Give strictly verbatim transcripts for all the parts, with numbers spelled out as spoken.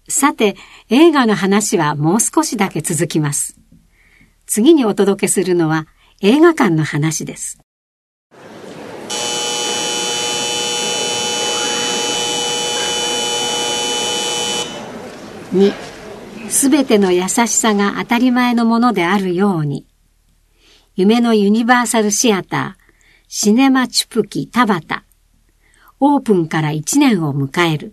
さて、映画の話はもう少しだけ続きます。次にお届けするのは映画館の話です。に、すべての優しさが当たり前のものであるように、夢のユニバーサルシアター、シネマチュプキ田端、オープンからいちねんを迎える。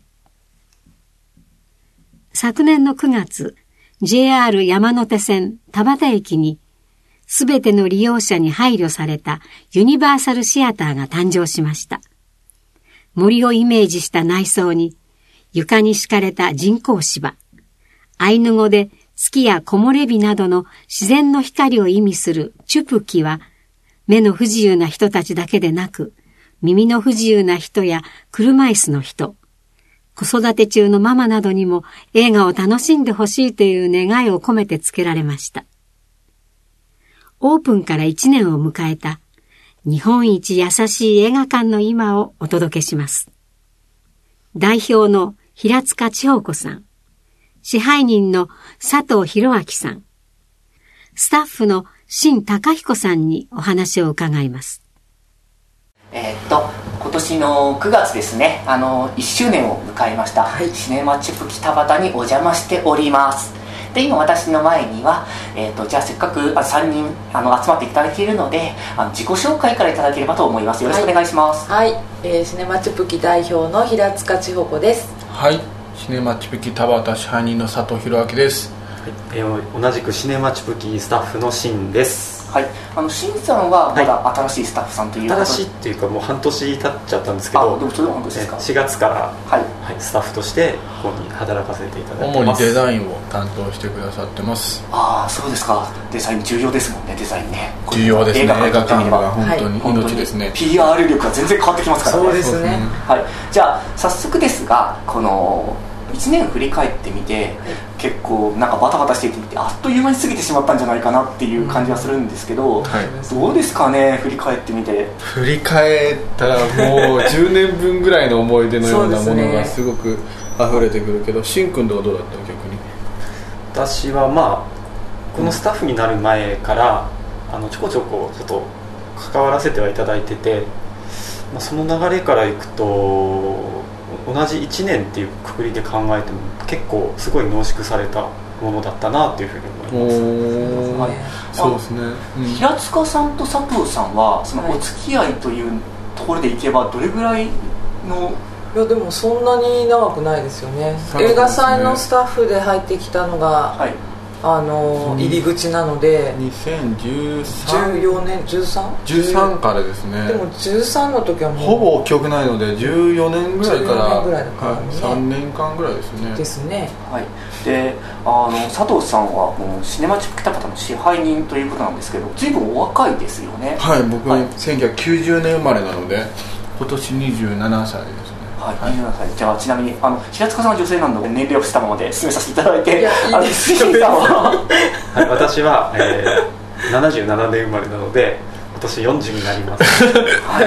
昨年のくがつ、ジェイアール 山手線田端駅に、すべての利用者に配慮されたユニバーサルシアターが誕生しました。森をイメージした内装に、床に敷かれた人工芝、アイヌ語で月や木漏れ日などの自然の光を意味するチュプキは、目の不自由な人たちだけでなく、耳の不自由な人や車椅子の人、子育て中のママなどにも映画を楽しんでほしいという願いを込めて付けられました。オープンからいちねんを迎えた日本一優しい映画館の今をお届けします。代表の平塚千穂子さん、支配人の佐藤博明さん、スタッフの新貴彦さんにお話を伺います。 えー、っと今年のくがつですね、あのいっしゅうねんを迎えました、はい、シネマチュプキ田端にお邪魔しております。で、今私の前には、えー、っとじゃあせっかくさんにんあの集まっていただいているので、あの自己紹介からいただければと思います。よろしくお願いします。 はい、はい、えー、シネマチュプキ代表の平塚千穂子です。 はい、シネマチュプキ田端支配人の佐藤博明です。 はい、えー、同じくシネマチュプキスタッフの新です。 はい、あの新さんはまだ新しいスタッフさんということで、 新しいっていうかもう半年経っちゃったんですけど、 あ、でもそれは半年ですか。 しがつから、 はいはい、スタッフとしてここに働かせていただいて主ます。 にデザインを担当してくださってます。 ああ、そうですか。デザイン重要ですもんね。デザインね、 重要ですね。映画館は本当に命ですね、 はい、ピーアール 力が全然変わってきますからね。 そうですね。 はい、じゃあ早速ですが、このいちねん振り返ってみて、はい、結構なんかバタバタしていてあっという間に過ぎてしまったんじゃないかなっていう感じはするんですけど、うん、はい、どうですかね、振り返ってみて。 振り返ったらもうじゅうねんぶんぐらいの思い出のようなものがすごく溢れてくるけど、しんくんとはどうだったの？逆に私はまあこのスタッフになる前から、うん、あのちょこちょこちょっと関わらせてはいただいてて、まあ、その流れからいくと同じいちねんっていうくくりで考えても結構すごい濃縮されたものだったなっていうふうに思います。 はい、そうですね、 うん、平塚さんと佐藤さんはそのお付き合いというところでいけばどれぐらいの？ いやでもそんなに長くないですよね。ですね、映画祭のスタッフで入ってきたのが、はい、あの入り口なのでにせんじゅうさん、 じゅうよねん、じゅうさん? じゅうさんからですね。 でもじゅうさんの時はもうほぼ記憶ないのでじゅうよねんぐらいから、じゅうよねんぐらいだからね、はい、さんねんかんぐらいですね。 ですね。 はい、であの佐藤さんはもうシネマチュプキ田端の支配人ということなんですけど、随分お若いですよね。 はい、僕、はい、せんきゅうひゃくきゅうじゅうねん生まれなので今年にじゅうななさいですね。 はい、にじゅうななさい。じゃあちなみにあの平塚さんは女性なので年齢をしたままで進めさせていただいて、いやいいですよ。 はい、私は、えー、ななじゅうななねん生まれなので今年よんじゅうになります。 はい、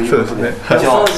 ということで、 そうですね。 じゃあ、はい、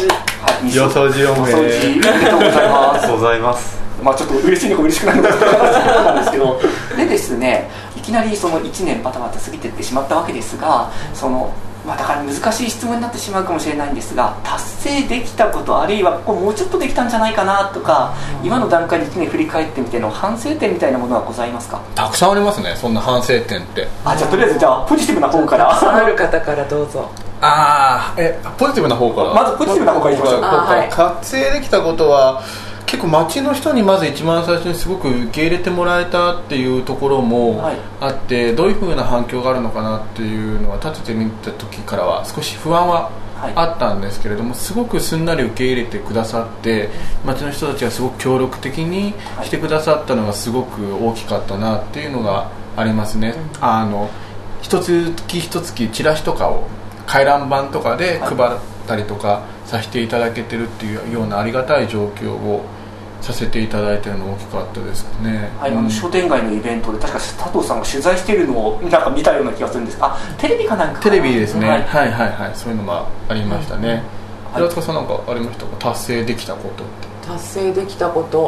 よそじよめ。 おめでとうございます。 ありがとうございます。 まあちょっと嬉しいのか嬉しくないのかって話なんですけど、でですね、いきなりそのいちねんバタバタ過ぎていってしまったわけですが、そのまあ、だから難しい質問になってしまうかもしれないんですが、達成できたこと、あるいはここもうちょっとできたんじゃないかなとか、今の段階でいちねん振り返ってみての反省点みたいなものはございますか？ たくさんありますね、そんな反省点って。 あ、じゃあとりあえずじゃあポジティブな方から。 ある方からどうぞ。 ああ、えポジティブな方から。 まずポジティブな方からいきましょう。 はい、達成できたことは結構街の人にまず一番最初にすごく受け入れてもらえたっていうところもあって、はい、どういう風な反響があるのかなっていうのは立ててみた時からは少し不安はあったんですけれども、すごくすんなり受け入れてくださって、街の人たちがすごく協力的にしてくださったのがすごく大きかったなっていうのがありますね。あの一月一月チラシとかを回覧板とかで配ったりとかさせていただけてるっていうようなありがたい状況をさせていただいているのが大きかったですね。 はい、うん、あの商店街のイベントで確か佐藤さんが取材しているのをなんか見たような気がするんですが、あ、テレビかなんか。 テレビですね、はい、はいはいはい、そういうのもありましたね。平塚さんなんかありましたか、達成できたことって。 達成できたこと、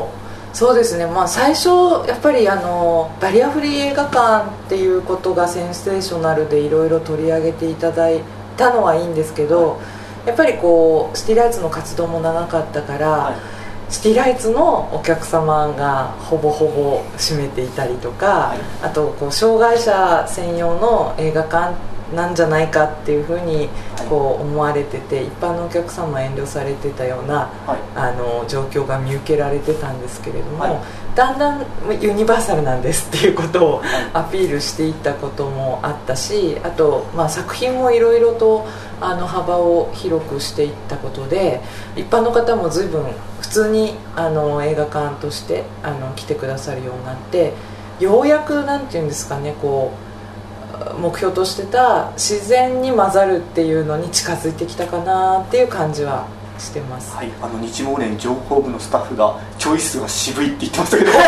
そうですね、まあ、最初やっぱりあのバリアフリー映画館っていうことがセンセーショナルでいろいろ取り上げていただいたのはいいんですけど、はい、やっぱりこうシティライツの活動も長かったから、はい、シティライツのお客様がほぼほぼ占めていたりとか、はい、あとこう障害者専用の映画館なんじゃないかっていうふうにこう思われてて、一般のお客様は遠慮されてたような、はい、あの状況が見受けられてたんですけれども、はい、だんだんユニバーサルなんですっていうことをアピールしていったこともあったし、あと、まあ、作品もいろいろとあの幅を広くしていったことで、一般の方も随分普通にあの映画館としてあの来てくださるようになって、ようやくなんていうんですかね、こう目標としてた自然に混ざるっていうのに近づいてきたかなっていう感じはしてます。 はい、あの日毛連情報部のスタッフがチョイスが渋いって言ってましたけど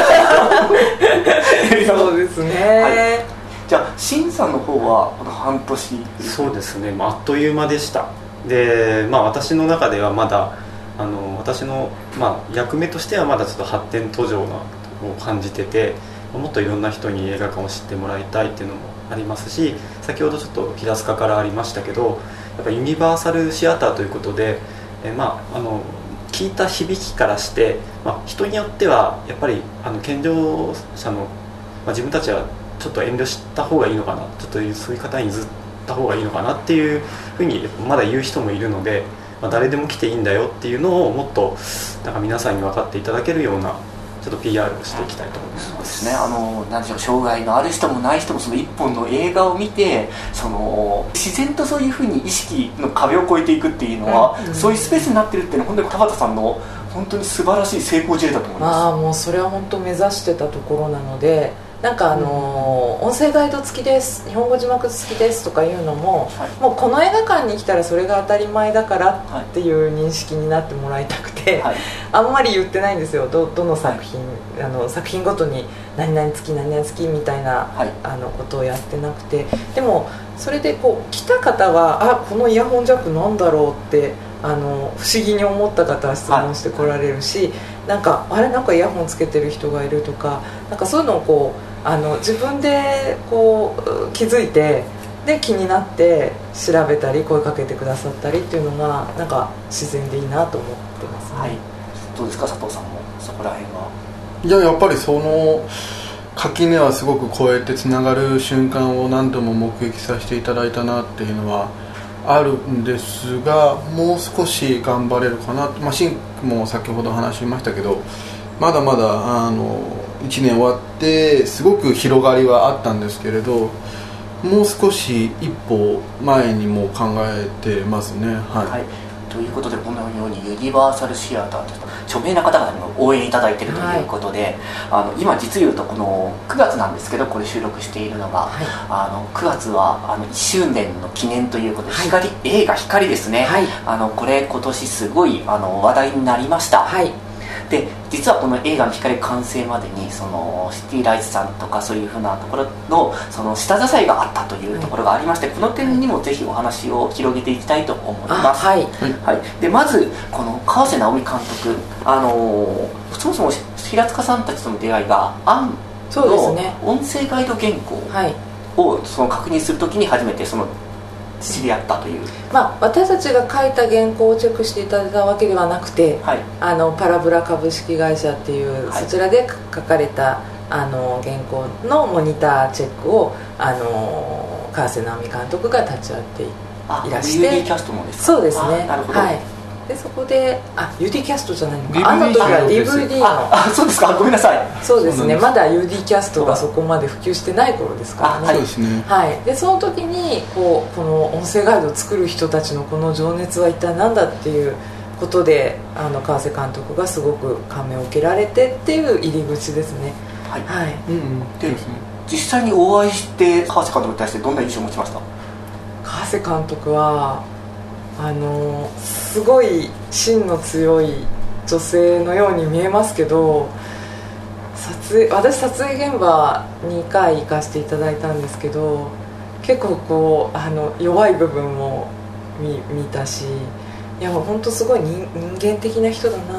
そうですね、 はい、じゃあ新さんの方はこの半年。 そうですね、まあ、あっという間でした。で、まあ、私の中ではまだあの私の、まあ、役目としてはまだちょっと発展途上なを感じてて、もっといろんな人に映画館を知ってもらいたいっていうのもありますし、先ほどちょっと平塚からありましたけど、やっぱユニバーサルシアターということで、え、まあ、あの聞いた響きからして、まあ、人によってはやっぱりあの健常者の、まあ、自分たちはちょっと遠慮した方がいいのかな、ちょっとそういう方に譲った方がいいのかなっていうふうにまだ言う人もいるので、まあ、誰でも来ていいんだよっていうのをもっとなんか皆さんに分かっていただけるようなちょっと ピーアール をしていきたいと思います。 そうですね、あの何でしょう、障害のある人もない人もその一本の映画を見て、その自然とそういうふうに意識の壁を越えていくっていうのは、うん、そういうスペースになってるっていうのは本当に田畑さんの本当に素晴らしい成功事例だと思います。 ああ、もうそれは本当目指してたところなので、なんかあのーうん、音声ガイド付きです、日本語字幕付きですとかいうのも、はい、もうこの映画館に来たらそれが当たり前だからっていう認識になってもらいたくて、はい、あんまり言ってないんですよ。 ど, どの作品、はい、あの作品ごとに何々付き何々付きみたいな、はい、あのことをやってなくて、でもそれでこう来た方は、あ、このイヤホンジャックなんだろうってあの不思議に思った方は質問してこられるし、はい、なんかあれ、なんかイヤホンつけてる人がいるとか、なんかそういうのをこうあの自分でこう気づいて、で気になって調べたり声かけてくださったりっていうのがなんか自然でいいなと思ってますね。はい、 どうですか佐藤さんもそこら辺は。 いや、やっぱりその垣根はすごく越えてつながる瞬間を何度も目撃させていただいたなっていうのはあるんですが、もう少し頑張れるかなと、まあ、シンクも先ほど話しましたけど、まだまだあのいちねん終わってすごく広がりはあったんですけれど、もう少し一歩前にも考えてますね。はい、はい、 ということで、このようにユニバーサルシアターという著名な方々にも応援いただいているということで、はい、あの今実言うとこのくがつなんですけど、これ収録しているのが、はい、あのくがつはあのいっしゅうねんの記念ということで、はい、光映画光ですね、はい、あのこれ今年すごいあの話題になりました。はい、で実はこの映画の光完成までにそのシティライツさんとかそういうふうなところのその下支えがあったというところがありまして、はい、この点にもぜひお話を広げていきたいと思います。はい、はい、でまずこの川瀬直美監督、あのそもそも平塚さんたちとの出会いがアンの音声ガイド原稿をその確認するときに初めてその知り合ったという、 まあ、私たちが書いた原稿をチェックしていただいたわけではなくて、はい、あのパラブラ株式会社っていう、はい、そちらで書かれたあの原稿のモニターチェックをあの川瀬直美監督が立ち会っていらして、 ユーディー キャストもですか。 そうですね。 なるほど、はい、 でそこであ ユーディー キャストじゃないのか、あの時は ディーブイディー のああそうですか、ごめんなさい。 そうですね、まだ ユーディー キャストがそこまで普及してない頃ですからね。 そうですね、 はい、でその時にこうこの音声ガイドを作る人たちのこの情熱は一体何だっていうことで、あの川瀬監督がすごく感銘を受けられてっていう入り口ですね。はい、はい、 うんうん、で実際にお会いして川瀬監督に対してどんな印象を持ちました？ 川瀬監督はあのすごい芯の強い女性のように見えますけど、撮影私撮影現場にかい行かせていただいたんですけど、結構こうあの弱い部分も 見, 見たし、いや本当すごい 人, 人間的な人だなっ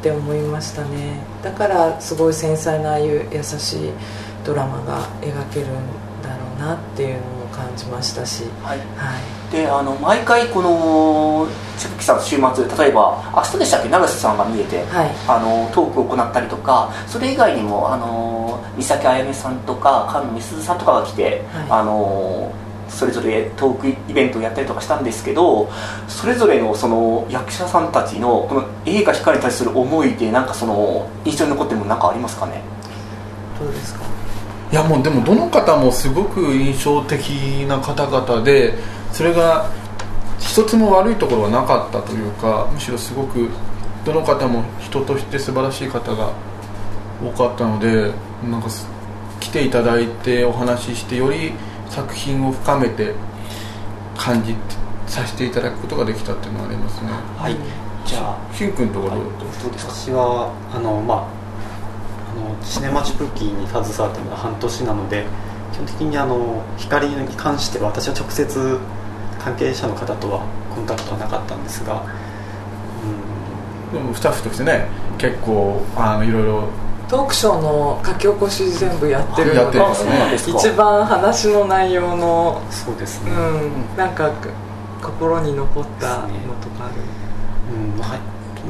って思いましたね。だからすごい繊細なああいう優しいドラマが描けるんだろうなっていうのも感じましたし、 はい、 はい、 であの毎回この千吹さん週末、例えば明日でしたっけ、永瀬さんが見えて、はい、あのトークを行ったりとか、それ以外にもあの三崎あやめさんとか菅野美鈴さんとかが来て、はい、あのそれぞれトークイベントをやったりとかしたんですけど、それぞれのその役者さんたちのこの映画光に対する思いでなんかその印象に残ってるものなんかありますかね。 どうですか。 いやもうでもどの方もすごく印象的な方々で、それが一つも悪いところはなかったというか、むしろすごくどの方も人として素晴らしい方が多かったので、なんか来ていただいてお話ししてより作品を深めて感じさせていただくことができたっていうのはありますね。 はい、じゃあしゅん君とかどうだったどうですか。 私はあの、まあ、あのシネマチュプキーに携わっているのが半年なので、基本的にあの光に関しては私は直接関係者の方とはコンタクトはなかったんですが、 うん、でもスタッフとしてね結構あのいろいろトークショーの書き起こし全部やってるので、 やってるんですね、 一番話の内容のそうですね、 うん、なんか心に残ったのとかある、 うん、はい、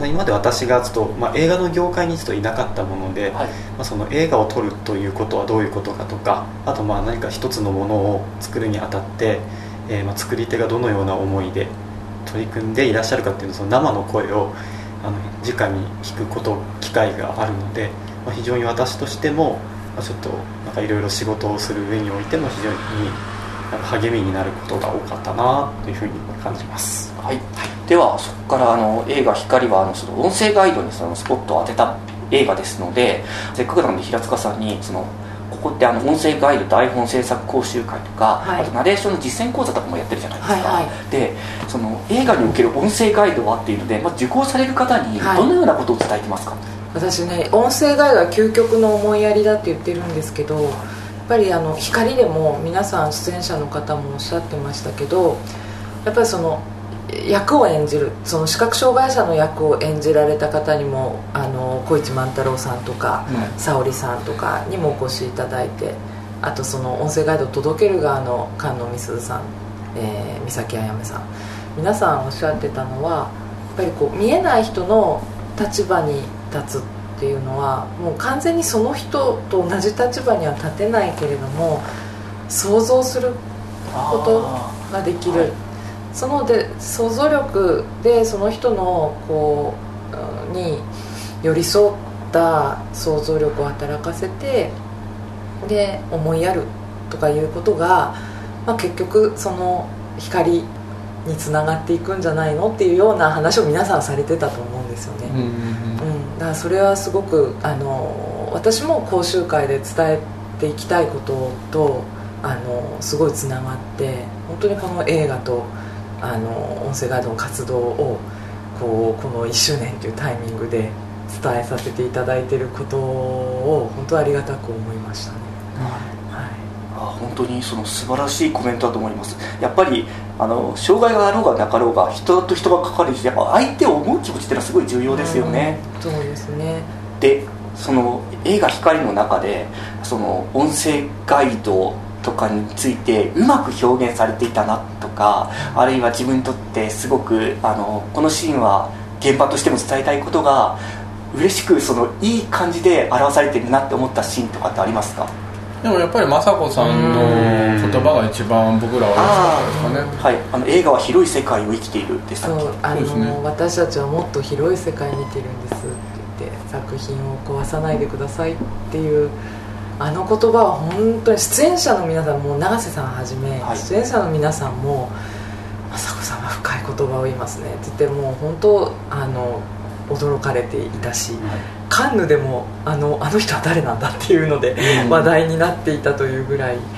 今まで私がちょっと、まあ、映画の業界にちょっといなかったもので、はい、まあ、その映画を撮るということはどういうことかとか、あとまあ何か一つのものを作るにあたって、えー、まあ作り手がどのような思いで取り組んでいらっしゃるかっていうの、その生の声をあの直に聞くこと機会があるので、まあ、非常に私としても、まあ、ちょっとなんかいろいろ仕事をする上においても非常になんか励みになることが多かったなというふうに感じます。 はい、ではそこからあの映画光はあのその音声ガイドにそのスポットを当てた映画ですので、せっかくなので平塚さんにそのここってあの音声ガイド台本制作講習会とか、はい、あとナレーションの実践講座とかもやってるじゃないですか、はいはい、でその映画における音声ガイドはっていうので、まあ、受講される方にどのようなことを伝えてますか。はい、 私ね、音声ガイドは究極の思いやりだって言ってるんですけど、やっぱりあの光でも皆さん出演者の方もおっしゃってましたけど、やっぱりその役を演じる、その視覚障害者の役を演じられた方にもあの小市万太郎さんとか、うん、沙織さんとかにもお越しいただいて、あとその音声ガイドを届ける側の菅野美鈴さん、えー、三崎あやめさん、皆さんおっしゃってたのは、やっぱりこう見えない人の立場に立つっていうのはもう完全にその人と同じ立場には立てないけれども想像することができる、はい、そので想像力でその人のこうに寄り添った想像力を働かせて、で思いやるとかいうことが、まあ、結局その光につながっていくんじゃないのっていうような話を皆さんされてたと思うんですよね、うんうんうん、だからそれはすごくあの私も講習会で伝えていきたいこととあのすごいつながって、本当にこの映画とあの音声ガイドの活動をこうこのいっしゅうねんというタイミングで伝えさせていただいていることを本当にありがたく思いましたね、はいはい、 あ本当にその素晴らしいコメントだと思います。やっぱりあの障害があろうがなかろうが人と人が関わるし、やっぱ相手を思う気持ちっていうのはすごい重要ですよね、 うん、そうですね。 でその映画光の中でその音声ガイドとかについてうまく表現されていたなとか、あるいは自分にとってすごくあのこのシーンは現場としても伝えたいことが嬉しくそのいい感じで表されてるなって思ったシーンとかってありますか。 でもやっぱり雅子さんの言葉が一番僕らは嬉しかったですかね。 はい、あの映画は広い世界を生きているでしたっけ。 そうあのそうですね、私たちはもっと広い世界見てるんですって言って、作品を壊さないでくださいっていうあの言葉は本当に出演者の皆さんも永瀬さんはじめ、はい、出演者の皆さんも雅子さんは深い言葉を言いますねって言って、もう本当あの驚かれていたし、はい、カンヌでもあのあの人は誰なんだっていうので話題になっていたというぐらい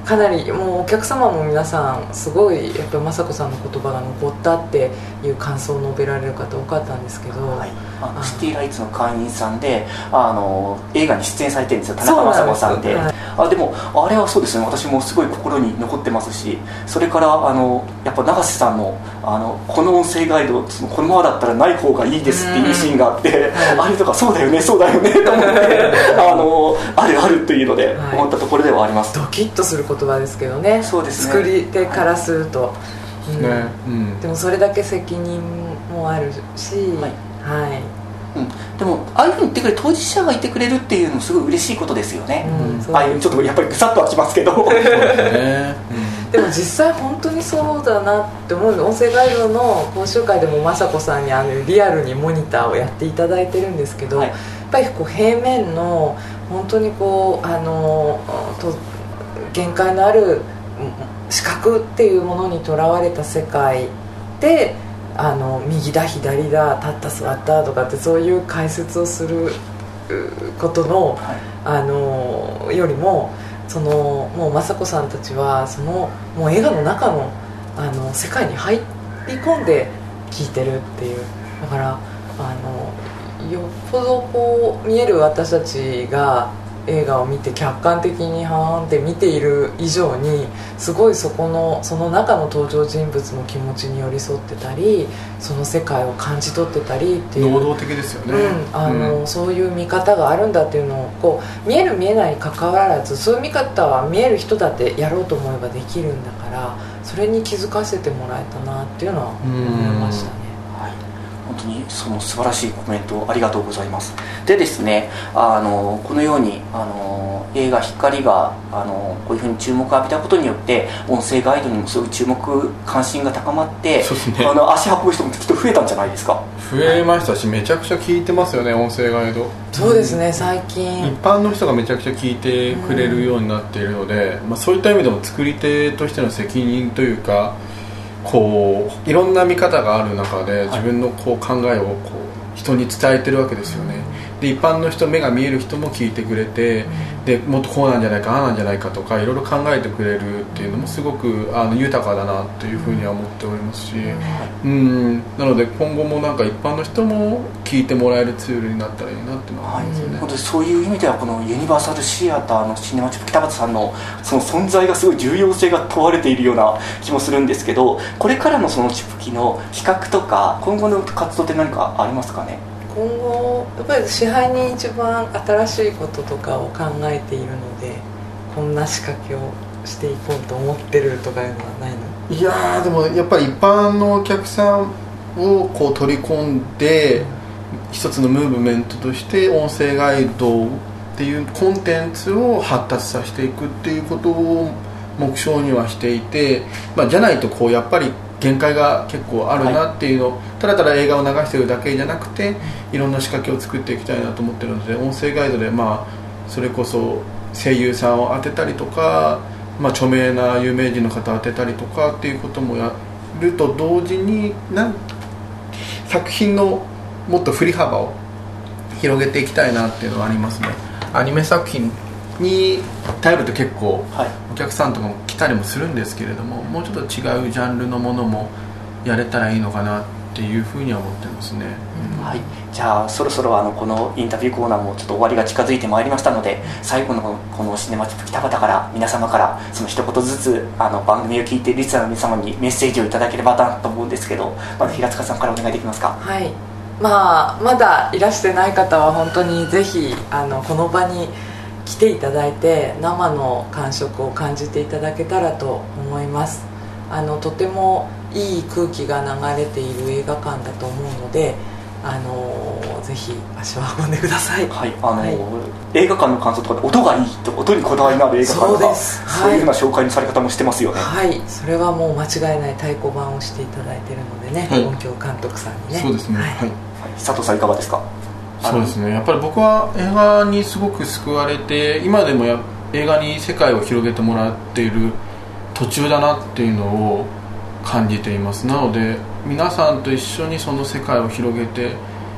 かなりもうお客様も皆さんすごいやっぱり雅子さんの言葉が残ったっていう感想を述べられる方多かったんですけど、はい、 あのシティライツの会員さんであの映画に出演されてるんですよ、田中雅子さんで。はい、あでもあれはそうですね、私もすごい心に残ってますし、それからあのやっぱ永瀬さんのあのこの音声ガイドそのこのままだったらない方がいいですっていうシーンがあって、うん、あれとかそうだよねそうだよねと思ってあのあるあるというので思ったところではあります。 ドキッとする言葉ですけどね。 そうですね、 作り手からすると、 はいうんねうん、 でもそれだけ責任もあるし、はいはいうん、でもああいうふうに言ってくれる当事者がいてくれるっていうのすごい嬉しいことですよね、うん、ああいうちょっとやっぱりぐさっとはきますけどそうですね、 うん、でも実際本当にそうだなって思う。音声ガイドの講習会でも雅子さんにあのリアルにモニターをやっていただいてるんですけど、はい、やっぱりこう平面の本当にこうあのと限界のある視覚っていうものにとらわれた世界であの右だ左だ立った座ったとかってそういう解説をすることの、はい、あのよりもそのもう雅子さんたちはそのもう映画の中のあの世界に入り込んで聞いてるっていう。だからあのよっぽどこう見える私たちが映画を見て客観的にはーんって見ている以上にすごいそこのその中の登場人物の気持ちに寄り添ってたりその世界を感じ取ってたりっていう能動的ですよね、 うんあのうん、そういう見方があるんだっていうのをこう見える見えないに関わらずそういう見方は見える人だってやろうと思えばできるんだからそれに気づかせてもらえたなっていうのは思いましたね。 本当にその素晴らしいコメントをありがとうございます。でですね、あのこのようにあの映画光があのこういうふうに注目を浴びたことによって音声ガイドにもすごい注目関心が高まって、そうですね、あの足運ぶ人もきっと増えたんじゃないですか。 増えましたしめちゃくちゃ聞いてますよね、音声ガイド。 そうですね、最近一般の人がめちゃくちゃ聞いてくれるようになっているので、うんまあ、そういった意味でも作り手としての責任というかこういろんな見方がある中で自分のこう考えをこう人に伝えてるわけですよね。で一般の人目が見える人も聞いてくれて、でもっとこうなんじゃないかああなんじゃないかとかいろいろ考えてくれるっていうのもすごくあの豊かだなというふうには思っておりますし、うんなので今後もなんか一般の人も聞いてもらえるツールになったらいいなっていうのは思いますよね、 はい、本当にそういう意味ではこのユニバーサルシアターのシネマチップ北畑さんのその存在がすごい重要性が問われているような気もするんですけど、これからのそのチップ機の企画とか今後の活動って何かありますかね。 今後やっぱり支配に一番新しいこととかを考えているのでこんな仕掛けをしていこうと思ってるとかいうのはないの？ いやーでもやっぱり一般のお客さんをこう取り込んで、うん、一つのムーブメントとして音声ガイドっていうコンテンツを発達させていくっていうことを目標にはしていて、まあ、じゃないとこうやっぱり限界が結構あるなっていうのを、はい、ただただ映画を流してるだけじゃなくていろんな仕掛けを作っていきたいなと思ってるので音声ガイドでまあそれこそ声優さんを当てたりとか、まあ、著名な有名人の方を当てたりとかっていうこともやると同時になん作品のもっと振り幅を広げていきたいなっていうのはありますね。アニメ作品に頼ると結構お客さんとかも来たりもするんですけれども、もうちょっと違うジャンルのものもやれたらいいのかなっていうふうには思ってますね、 うん、はい、じゃあそろそろあのこのインタビューコーナーもちょっと終わりが近づいてまいりましたので、最後のこのシネマチップ北畑から皆様からその一言ずつあの番組を聞いてリスナーの皆様にメッセージをいただければなと思うんですけど、まず平塚さんからお願いできますか。 はい、まあ、まだいらしてない方は本当にぜひあのこの場に来ていただいて生の感触を感じていただけたらと思います。あのとてもいい空気が流れている映画館だと思うので、あのぜひ足を運んでください。 はい、あの、はい、映画館の感想とかで音がいいと音にこだわりのある映画館とかそうです、はい、そういうような紹介のされ方もしてますよね。 はい、それはもう間違いない太鼓判をしていただいているのでね、はい、音響監督さんにね。 そうですね、はいはい、 佐藤さんいかがですか。 そうですね、やっぱり僕は映画にすごく救われて今でもや映画に世界を広げてもらっている途中だなっていうのを感じています。なので皆さんと一緒にその世界を広げてこ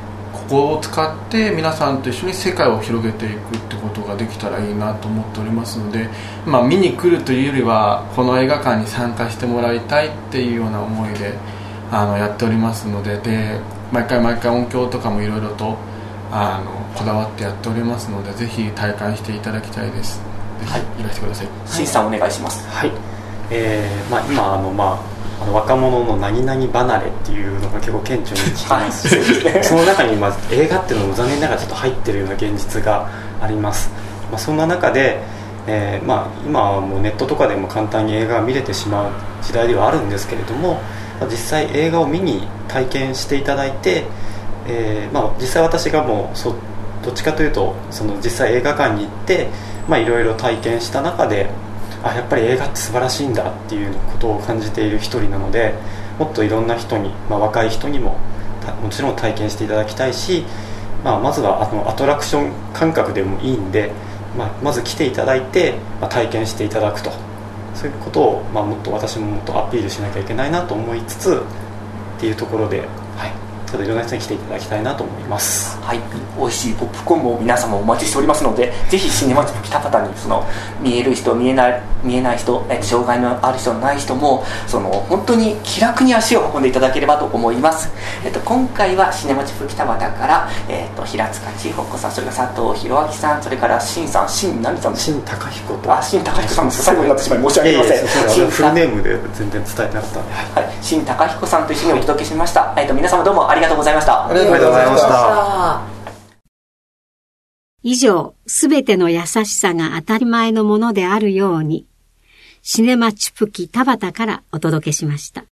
こを使って皆さんと一緒に世界を広げていくってことができたらいいなと思っておりますので、まあ、見に来るというよりはこの映画館に参加してもらいたいっていうような思いであのやっておりますので、で毎回毎回音響とかもいろいろとあのこだわってやっておりますので、ぜひ体感していただきたいです。ぜひいらしてください。 新さんお願いします。 はい、えーまあ、今あの、まあ、あの若者の何々離れっていうのが結構顕著に聞きますし、はい、その中に、まあ、映画っていうのも残念ながらちょっと入ってるような現実があります。まあ、そんな中で、えーまあ、今はもうネットとかでも簡単に映画が見れてしまう時代ではあるんですけれども、まあ、実際映画を見に体験していただいて、えーまあ、実際私がもうそどっちかというとその実際映画館に行っていろいろ体験した中で、あやっぱり映画って素晴らしいんだっていうことを感じている一人なので、もっといろんな人に、まあ、若い人にももちろん体験していただきたいし、まあ、まずはあのアトラクション感覚でもいいんで、まあ、まず来ていただいて、まあ、体験していただくと、そういうことを、まあ、もっと私ももっとアピールしなきゃいけないなと思いつつっていうところで、はい、ちょっといろんな人に来ていただきたいなと思います。 はい、美味しいポップコーンも皆様お待ちしておりますので、ぜひシネマチップ北方にその見える人見えない見えない人、え障害のある人ない人もその本当に気楽に足を運んでいただければと思います。えっと今回はシネマチップ北方から、えっと平塚千穂子さん、それから佐藤弘明さん、それから新さん、新何さん、 新高彦と、 あ、新高彦さんです。最後になってしまい申し訳ありません。 いやいやそうフルネームで全然伝えなかったので、 はい、新高彦さんと一緒にお届けしました。えっと皆様どうもありがとうございました。 ありがとうございました。 以上、すべての優しさが当たり前のものであるように、シネマチュプキ田端からお届けしました。